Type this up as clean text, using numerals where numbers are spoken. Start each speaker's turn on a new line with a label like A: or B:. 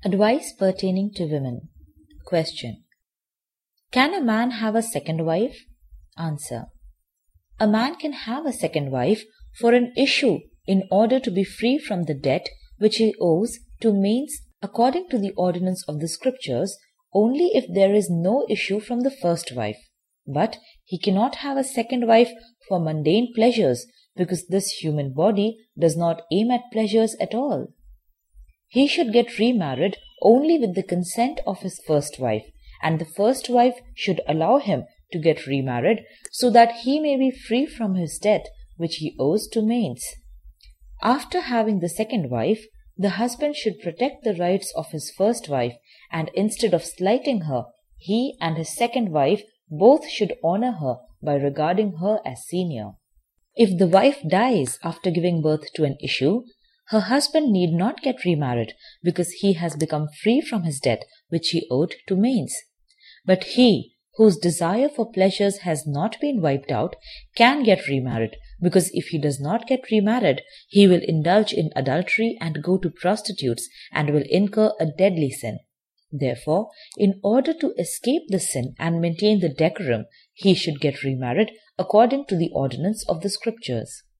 A: Advice pertaining to women. Question. Can a man have a second wife? Answer. A man can have a second wife for an issue in order to be free from the debt which he owes to manes according to the ordinance of the scriptures only if there is no issue from the first wife. But he cannot have a second wife for mundane pleasures because this human body does not aim at pleasures at all. He should get remarried only with the consent of his first wife, and the first wife should allow him to get remarried so that he may be free from his debt which he owes to manes. After having the second wife, the husband should protect the rights of his first wife, and instead of slighting her, he and his second wife both should honor her by regarding her as senior. If the wife dies after giving birth to an issue, her husband need not get remarried because he has become free from his debt which he owed to manes. But he, whose desire for pleasures has not been wiped out, can get remarried because if he does not get remarried, he will indulge in adultery and go to prostitutes and will incur a deadly sin. Therefore, in order to escape the sin and maintain the decorum, he should get remarried according to the ordinance of the scriptures.